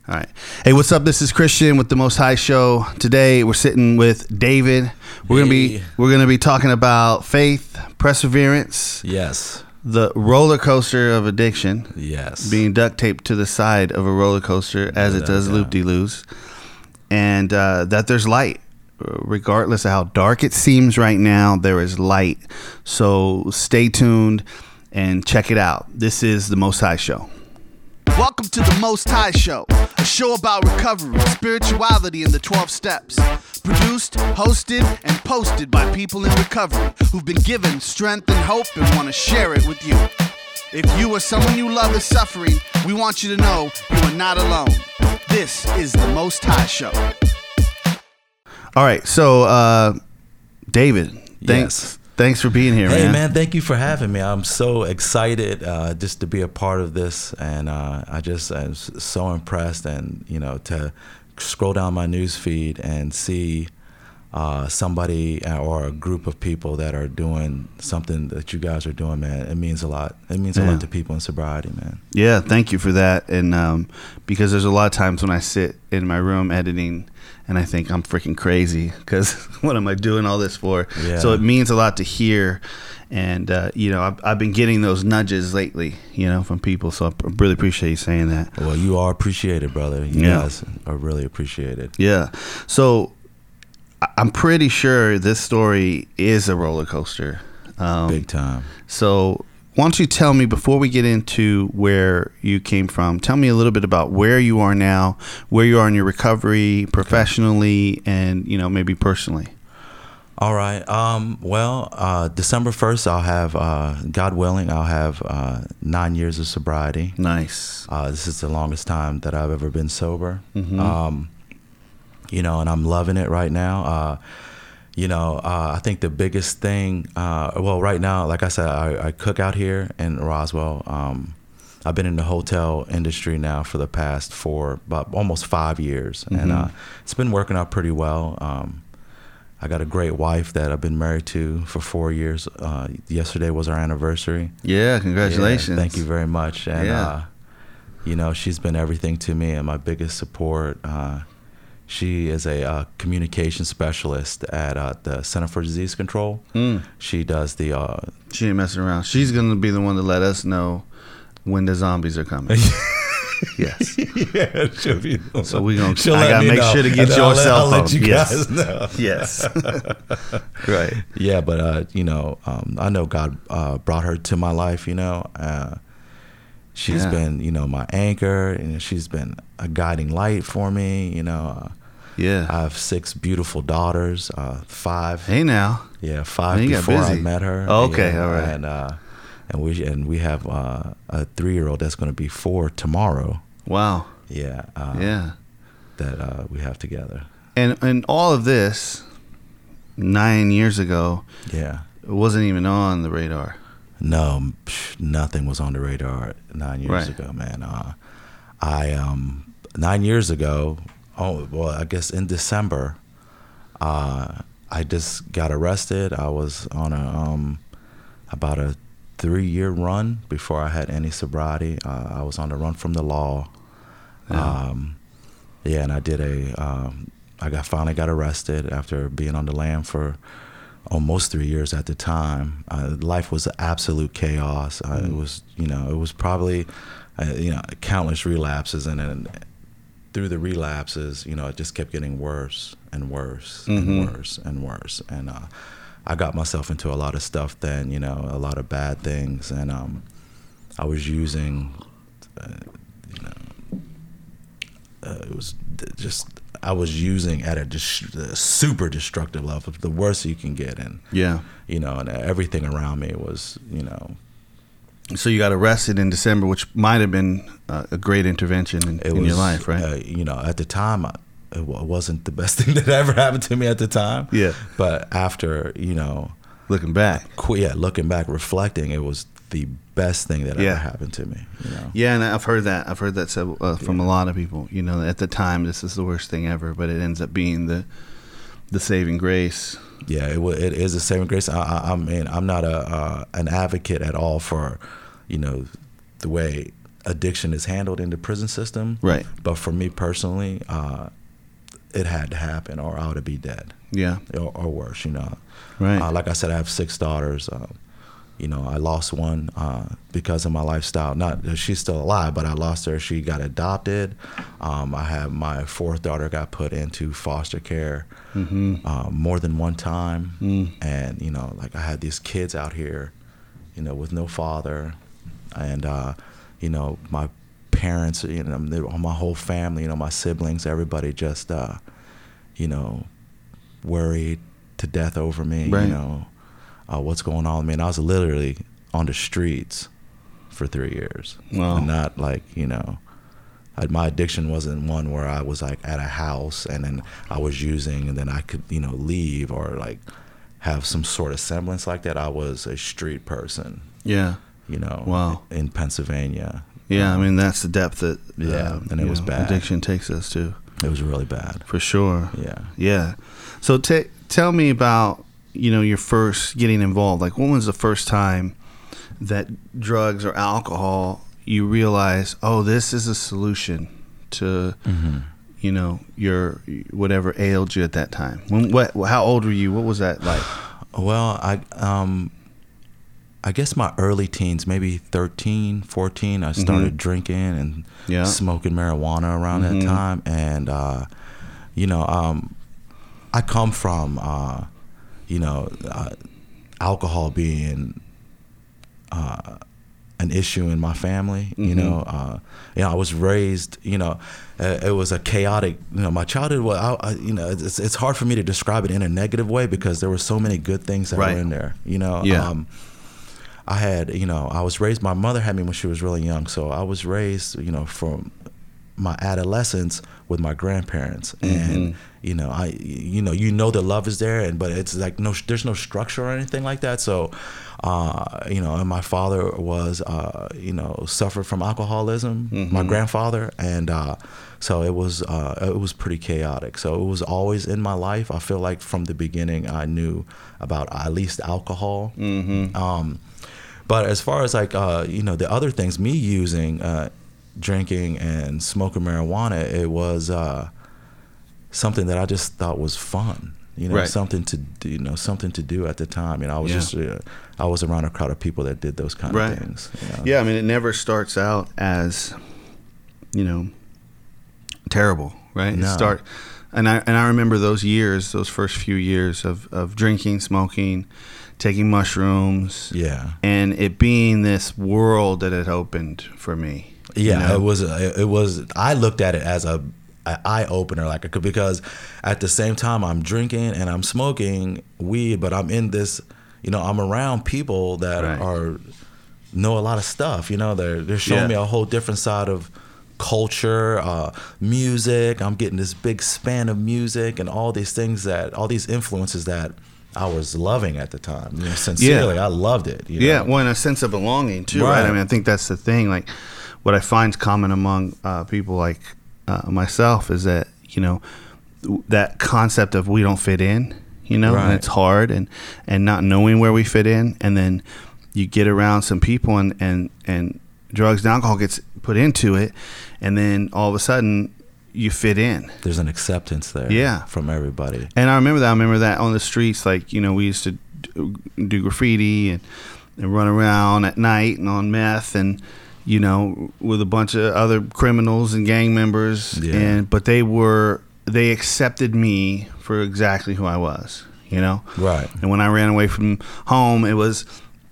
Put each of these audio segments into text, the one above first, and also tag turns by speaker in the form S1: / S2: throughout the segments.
S1: All right. Hey, what's up? This is Christian with the Most High Show. Today we're sitting with David. We're gonna be talking about faith, perseverance.
S2: Yes.
S1: The roller coaster of addiction.
S2: Yes.
S1: Being duct taped to the side of a roller coaster as it does loop-de-loos. And that there's light. Regardless of how dark it seems right now, there is light. So stay tuned and check it out. This is the Most High Show. Welcome to the Most High Show, a show about recovery, spirituality, and the 12 steps. Produced, hosted, and posted by people in recovery who've been given strength and hope and want to share it with you. If you or someone you love is suffering, we want you to know you are not alone. This is the Most High Show. All right, so David, thanks for being here, man.
S2: Hey, man, thank you for having me. I'm so excited just to be a part of this, and I'm so impressed, and to scroll down my news feed and see somebody or a group of people that are doing something that you guys are doing, man. It means a lot. It means a lot to people in sobriety, man.
S1: Yeah, thank you for that. And because there's a lot of times when I sit in my room editing and I think I'm freaking crazy because what am I doing all this for? Yeah. So it means a lot to hear. And, I've been getting those nudges lately, from people. So I really appreciate you saying that.
S2: Well, you are appreciated, brother. You guys are really appreciated.
S1: Yeah. So I'm pretty sure this story is a roller coaster.
S2: Big time. So
S1: why don't you tell me, before we get into where you came from, tell me a little bit about where you are now, where you are in your recovery professionally, and, maybe personally.
S2: All right. December 1st, I'll have, God willing, I'll have 9 years of sobriety.
S1: Nice.
S2: This is the longest time that I've ever been sober.
S1: Mm-hmm.
S2: And I'm loving it right now. I think the biggest thing, right now, like I said, I cook out here in Roswell. I've been in the hotel industry now for the past about almost 5 years,
S1: mm-hmm.
S2: and it's been working out pretty well. I got a great wife that I've been married to for 4 years. Yesterday was our anniversary.
S1: Yeah, congratulations.
S2: Yeah, thank you very much. And, she's been everything to me and my biggest support. She is a communication specialist at the Center for Disease Control. She does the...
S1: she ain't messing around. She's going to be the one to let us know when the zombies are coming. Yes.
S2: Yeah, she'll be...
S1: So I got to make sure to get your cell phone.
S2: I'll let you guys know.
S1: Yes. Right.
S2: Yeah, but, I know God brought her to my life, She's been, my anchor, and she's been a guiding light for me,
S1: Yeah.
S2: I have 6 beautiful daughters, 5.
S1: Hey now.
S2: Yeah, 5 before I met her.
S1: Oh, okay, all right.
S2: And we have a 3-year-old that's going to be 4 tomorrow.
S1: Wow.
S2: Yeah. That we have together.
S1: And all of this 9 years ago.
S2: Yeah.
S1: It wasn't even on the radar.
S2: No, nothing was on the radar 9 years ago, man. 9 years ago, I guess in December, I just got arrested. I was on about a 3-year run before I had any sobriety. I was on the run from the law.
S1: Yeah.
S2: And I did finally got arrested after being on the lam for almost 3 years at the time. Life was absolute chaos. It was probably, countless relapses, and through the relapses, it just kept getting worse and worse and worse and worse. And I got myself into a lot of stuff then, a lot of bad things, and I was using, it was just. I was using at a super destructive level, the worst you can get, and and everything around me was,
S1: So you got arrested in December, which might have been a great intervention in your life, right?
S2: At the time, it wasn't the best thing that ever happened to me at the time.
S1: Yeah.
S2: But after,
S1: looking back,
S2: reflecting, it was the best thing that ever happened to me.
S1: Yeah, and I've heard that said from a lot of people. At the time, this is the worst thing ever, but it ends up being the saving grace.
S2: Yeah, it is a saving grace. I mean, I'm not an advocate at all for, the way addiction is handled in the prison system.
S1: Right.
S2: But for me personally, it had to happen, or I would be dead.
S1: Yeah.
S2: Or worse, you know.
S1: Right.
S2: Like I said, I have 6 daughters. You know, I lost one because of my lifestyle. Not that she's still alive, but I lost her. She got adopted. I have my 4th daughter got put into foster care more than one time. And, you know, like I had these kids out here, you know, with no father. And, you know, my parents, you know, my whole family, you know, my siblings, everybody just, you know, worried to death over me,
S1: right.
S2: you know. What's going on with me? And I was literally on the streets for 3 years.
S1: Wow.
S2: And not like, you know, my addiction wasn't one where I was like at a house and then I was using and then I could, you know, leave or like have some sort of semblance like that. I was a street person.
S1: Yeah.
S2: You know,
S1: wow.
S2: in Pennsylvania.
S1: Yeah, I mean, that's the depth that
S2: and it was bad.
S1: Addiction takes us to.
S2: It was really bad.
S1: For sure.
S2: Yeah.
S1: Yeah. So tell me about, you know, your first getting involved. Like, when was the first time that drugs or alcohol, you realize, oh, this is a solution to, you know, your whatever ailed you at that time? How old were you? What was that like?
S2: Well, I guess my early teens, maybe 13, 14, I started drinking and smoking marijuana around that time. And, you know, I come from, you know, alcohol being an issue in my family. You know, I was raised, you know, it was a chaotic, you know, my childhood was, you know, it's hard for me to describe it in a negative way because there were so many good things that were in there, you know. I had, you know, I was raised, my mother had me when she was really young. So I was raised, you know, from my adolescence with my grandparents. And, you know, you know the love is there, but it's like there's no structure or anything like that. So, you know, and my father was, you know, suffered from alcoholism, my grandfather. And, so it was pretty chaotic. So it was always in my life. I feel like from the beginning I knew about at least alcohol. But as far as like, you know, the other things, me using, drinking and smoking marijuana, it was something that I just thought was fun, you know, something to do, you know, something to do at the time. You know, I was just, I was around a crowd of people that did those kind of things. You know? Yeah,
S1: I mean, it never starts out as, you know, terrible, right?
S2: No.
S1: And I remember those years, those first few years of drinking, smoking, taking mushrooms, and it being this world that had opened for me.
S2: Yeah,
S1: you know?
S2: it was. I looked at it as a eye opener, like because at the same time I'm drinking and I'm smoking weed, but I'm in this, you know, I'm around people that know a lot of stuff. You know, they're showing me a whole different side of culture, music. I'm getting this big span of music and all these things all these influences that I was loving at the time. You know, sincerely, I loved it. You know?
S1: Well, and a sense of belonging too, right? I mean, I think that's the thing. Like, what I find common among people like myself is that, you know, that concept of we don't fit in, you know, and it's hard, and not knowing where we fit in, and then you get around some people and drugs and alcohol gets put into it, and then all of a sudden you fit in.
S2: There's an acceptance there from everybody.
S1: And I remember that on the streets, like, you know, we used to do graffiti and run around at night and on meth and, you know, with a bunch of other criminals and gang members. But they accepted me for exactly who I was, you know?
S2: Right.
S1: And when I ran away from home, it was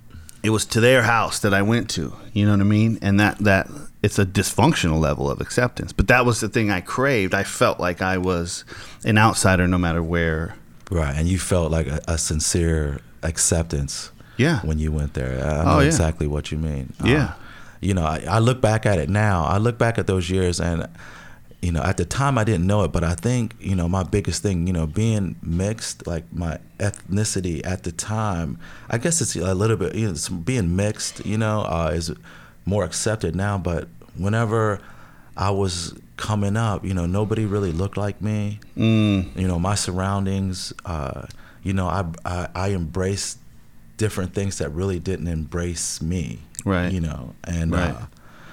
S1: to their house that I went to, you know what I mean? And that it's a dysfunctional level of acceptance. But that was the thing I craved. I felt like I was an outsider no matter where.
S2: Right, and you felt like a sincere acceptance when you went there. I know exactly what you mean. You know, I look back at it now. I look back at those years and, you know, at the time I didn't know it, but I think, you know, my biggest thing, you know, being mixed, like my ethnicity at the time, I guess it's a little bit, you know, being mixed, you know, is more accepted now. But whenever I was coming up, you know, nobody really looked like me. You know, my surroundings, you know, I embraced different things that really didn't embrace me.
S1: Right.
S2: You know, and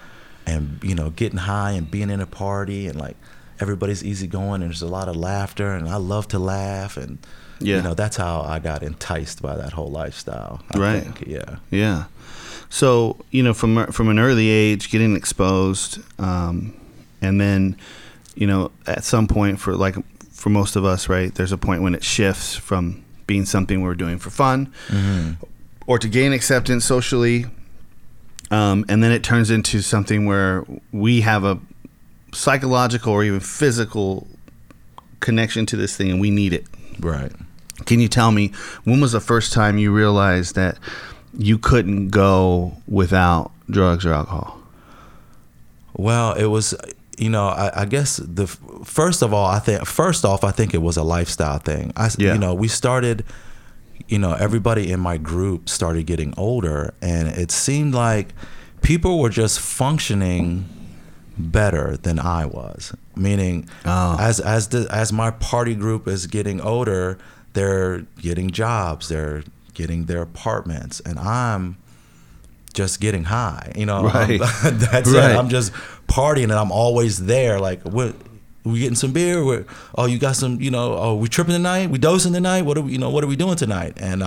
S2: and you know, getting high and being in a party and like everybody's easygoing and there's a lot of laughter and I love to laugh and you know, that's how I got enticed by that whole lifestyle. I think.
S1: Yeah. So, you know, from an early age, getting exposed, and then, you know, at some point for most of us, right, there's a point when it shifts from being something we're doing for fun or to gain acceptance socially, and then it turns into something where we have a psychological or even physical connection to this thing and we need it.
S2: Right.
S1: Can you tell me, when was the first time you realized that you couldn't go without drugs or alcohol?
S2: Well, it was, you know, I guess first off, I think it was a lifestyle thing. You know, we started, you know, everybody in my group started getting older and it seemed like people were just functioning better than I was. Meaning, as my party group is getting older, they're getting jobs, they're getting their apartments, and I'm just getting high. You know,
S1: right.
S2: That's it. I'm just partying, and I'm always there. Like, we getting some beer? Oh, you got some? You know, oh, we tripping tonight? We dosing tonight? What are we doing tonight? And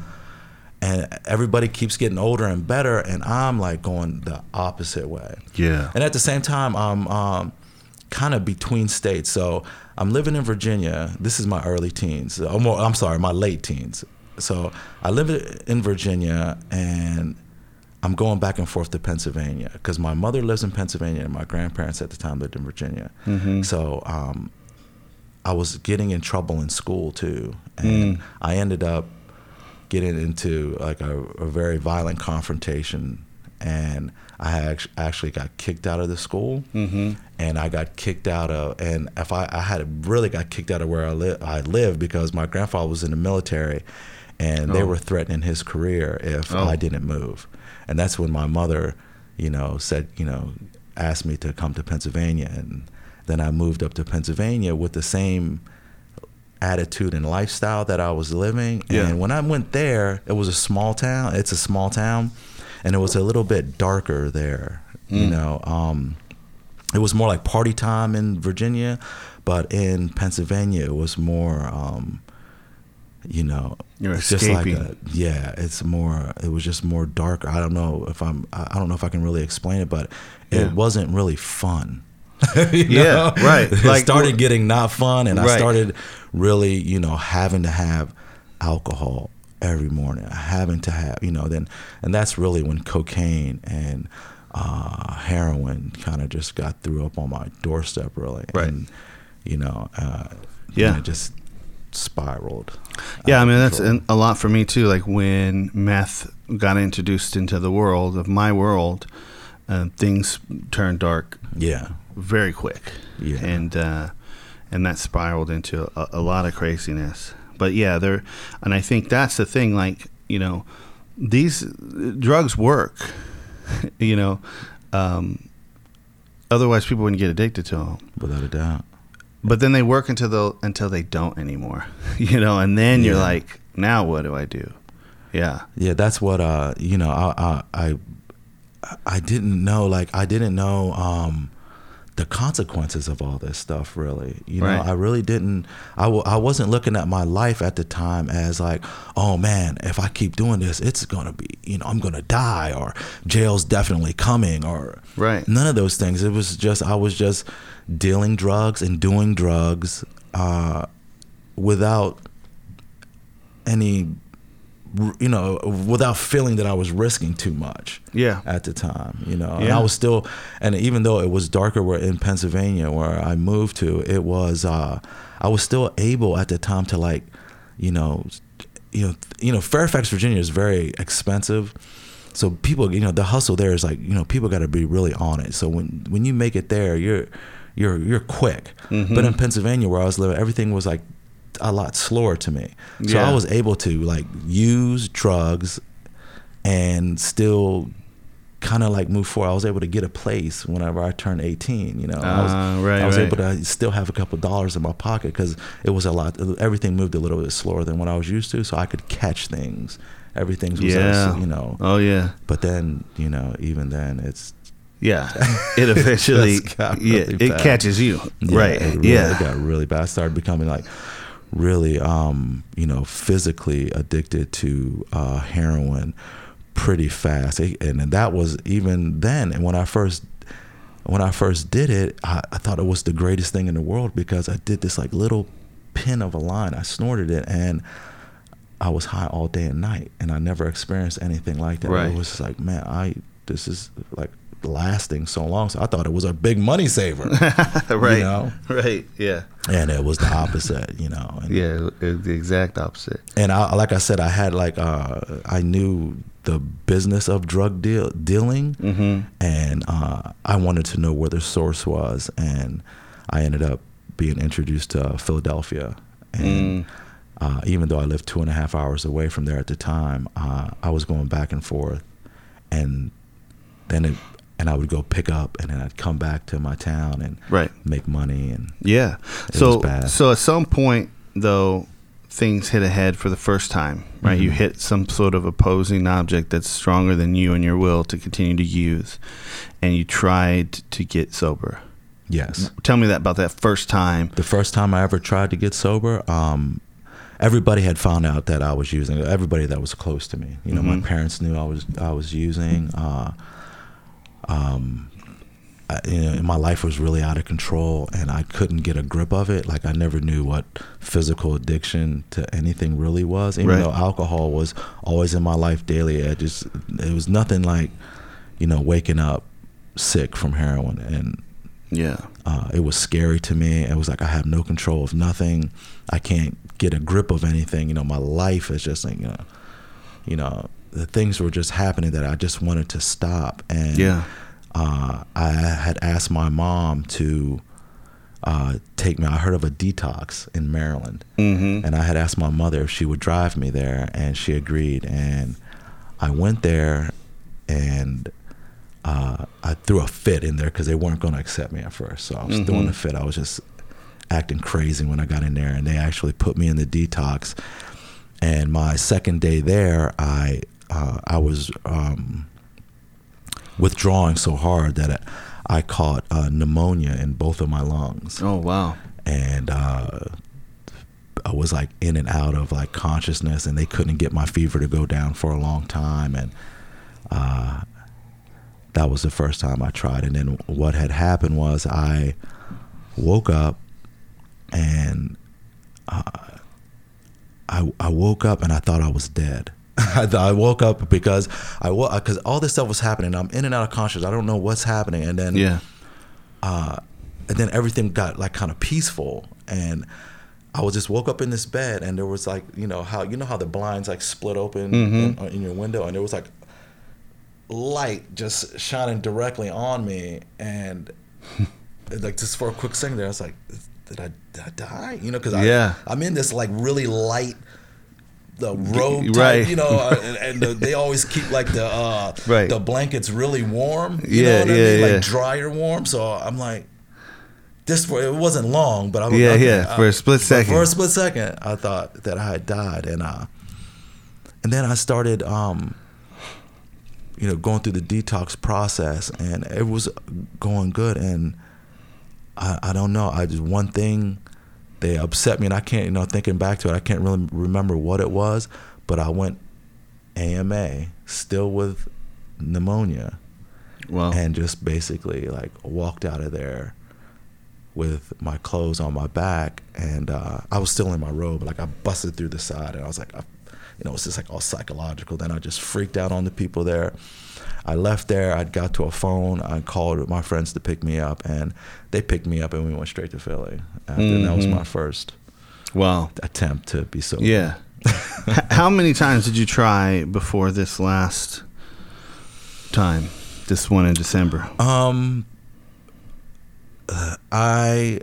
S2: everybody keeps getting older and better, and I'm like going the opposite way.
S1: Yeah.
S2: And at the same time, I'm kind of between states. So I'm living in Virginia. This is my early teens. My late teens. So I live in Virginia, and I'm going back and forth to Pennsylvania because my mother lives in Pennsylvania and my grandparents at the time lived in Virginia. So I was getting in trouble in school too, and I ended up getting into like a very violent confrontation, and I actually got kicked out of the school, and I got kicked out of, and if I had really got kicked out of where I lived because my grandfather was in the military, and they were threatening his career if I didn't move, and that's when my mother, you know, said, you know, asked me to come to Pennsylvania, and then I moved up to Pennsylvania with the same attitude and lifestyle that I was living. And when I went there, it was a small town. It's a small town, and it was a little bit darker there. You know, it was more like party time in Virginia, but in Pennsylvania, it was more, you know,
S1: you're
S2: it's
S1: escaping.
S2: just like it was just more darker. I don't know if I can really explain it, but it wasn't really fun.
S1: Right.
S2: It
S1: like,
S2: started getting not fun, and I started really, you know, having to have alcohol every morning, having to have, you know, and that's really when cocaine and heroin kind of just got threw up on my doorstep, really.
S1: Right.
S2: And, you know, it just spiraled.
S1: Yeah, I mean, that's a lot for me too. Like when meth got introduced into the world of my world, things turned dark.
S2: Yeah.
S1: Very quick.
S2: Yeah.
S1: And that spiraled into a lot of craziness. But yeah, and I think that's the thing. Like, you know, these drugs work. You know, otherwise people wouldn't get addicted to them.
S2: Without a doubt.
S1: But then they work until they don't anymore. You know, and then you're like, now what do I do? Yeah.
S2: Yeah, that's what you know, I didn't know, the consequences of all this stuff, really. You know, I really didn't, I wasn't looking at my life at the time as like, oh man, if I keep doing this, it's going to be, you know, I'm going to die, or jail's definitely coming, or none of those things. It was just, I was just dealing drugs and doing drugs without any, you know, without feeling that I was risking too much at the time, you know. And I was still, and even though it was darker in Pennsylvania where I moved to, it was, I was still able at the time to, like, you know, Fairfax, Virginia is very expensive. So people, you know, the hustle there is like, you know, people got to be really on it. So when you make it there, you're quick. But in Pennsylvania where I was living, everything was like a lot slower to me. So I was able to like use drugs and still kind of like move forward. I was able to get a place whenever I turned 18, you know. I was able to still have a couple of dollars in my pocket because it was everything moved a little bit slower than what I was used to, so I could catch things. Everything was, you know.
S1: Oh yeah.
S2: But then, you know, even then it's
S1: Yeah, it eventually,
S2: really
S1: it
S2: bad.
S1: catches you, right?
S2: It got really bad. I started becoming like really, physically addicted to heroin pretty fast, and that was even then. And when I first did it, I thought it was the greatest thing in the world, because I did this like little pin of a line. I snorted it, and I was high all day and night, and I never experienced anything like that.
S1: Right.
S2: It was just like, man, this is like lasting so long. So I thought it was a big money saver.
S1: Right.
S2: You know?
S1: Right. Yeah.
S2: And it was the opposite, you know. And,
S1: Yeah, it was the exact opposite.
S2: And like I said, I had like I knew the business of drug dealing, and I wanted to know where the source was, and I ended up being introduced to Philadelphia, and even though I lived 2.5 hours away from there at the time, I was going back and forth, and then I would go pick up, and then I'd come back to my town and make money, and
S1: yeah.
S2: It was bad.
S1: So at some point though, things hit ahead for the first time, right? You hit some sort of opposing object that's stronger than you and your will to continue to use, and you tried to get sober.
S2: Yes.
S1: Tell me about that first time.
S2: The first time I ever tried to get sober, everybody had found out that I was using. Everybody that was close to me, you know, my parents knew I was using. My life was really out of control, and I couldn't get a grip of it. Like, I never knew what physical addiction to anything really was. Even though alcohol was always in my life daily, it was nothing like, waking up sick from heroin. And it was scary to me. It was like I have no control of nothing. I can't get a grip of anything. My life is just like, the things were just happening that I just wanted to stop. And I had asked my mom to take me. I heard of a detox in Maryland, and I had asked my mother if she would drive me there, and she agreed. And I went there, and I threw a fit in there because they weren't going to accept me at first. So I was throwing a fit. I was just acting crazy when I got in there, and they actually put me in the detox. And my second day there, I was withdrawing so hard that I caught pneumonia in both of my lungs.
S1: Oh, wow.
S2: And I was like in and out of like consciousness, and they couldn't get my fever to go down for a long time. And that was the first time I tried. And then what had happened was I woke up, and I woke up and I thought I was dead. I woke up because all this stuff was happening. I'm in and out of consciousness. I don't know what's happening. And then everything got like kind of peaceful, and I was just woke up in this bed, and there was like, how the blinds like split open in your window, and there was like light just shining directly on me, and like just for a quick second there, I was like, did I die? Because I'm in this like really light, the robe type, and they always keep like the blankets really warm, you know what I mean? Like drier warm. So I'm like, it wasn't long, but I was
S1: for a split second.
S2: For a split second, I thought that I had died, and then I started going through the detox process, and it was going good. And I don't know, one thing, they upset me, and I can't, thinking back to it, I can't really remember what it was, but I went AMA, still with pneumonia.
S1: Wow.
S2: And just basically like walked out of there with my clothes on my back, and I was still in my robe, like I busted through the side, and I was like, it's just like all psychological. Then I just freaked out on the people there. I left there, I got to a phone, I called my friends to pick me up, and they picked me up, and we went straight to Philly. And that was my first attempt to be sober.
S1: Yeah. How many times did you try before this last time, this one in December?
S2: I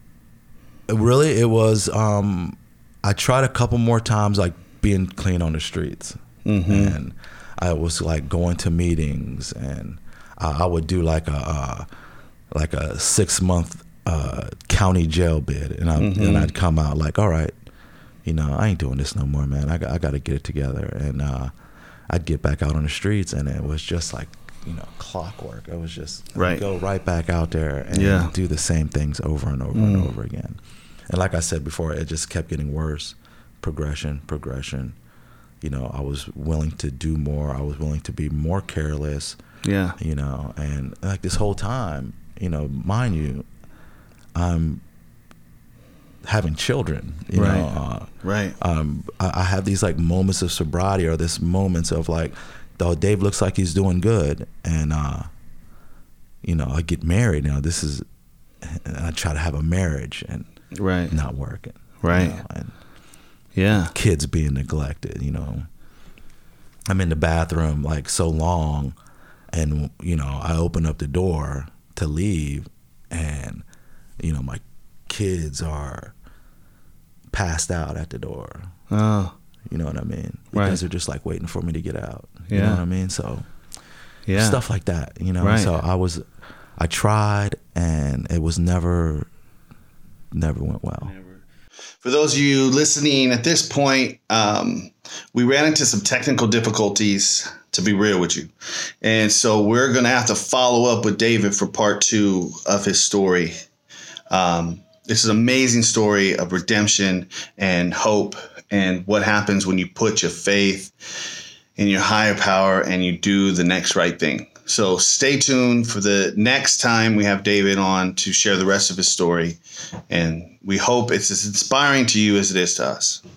S2: tried a couple more times, like being clean on the streets. And I was like going to meetings, and I would do like a 6-month county jail bid, and I'd come out like, all right, I ain't doing this no more, man. I got to get it together. And I'd get back out on the streets, and it was just like clockwork. It was just
S1: Right.
S2: go right back out there and do the same things over and over and over again. And like I said before, it just kept getting worse. Progression. I was willing to do more. I was willing to be more careless.
S1: Yeah.
S2: And like this whole time, mind you, I'm having children,
S1: Right.
S2: I have these like moments of sobriety, or this moments of like, though Dave looks like he's doing good, and I get married now. And I try to have a marriage and not working, and kids being neglected. I'm in the bathroom like so long, and I open up the door to leave, and my kids are passed out at the door.
S1: Oh.
S2: You know what I mean? Because they're just like waiting for me to get out. You know what I mean? So stuff like that, So I tried, and it was never went well.
S1: For those of you listening at this point, we ran into some technical difficulties, to be real with you. And so we're going to have to follow up with David for part 2 of his story. It's an amazing story of redemption and hope, and what happens when you put your faith in your higher power and you do the next right thing. So stay tuned for the next time we have David on to share the rest of his story. And we hope it's as inspiring to you as it is to us.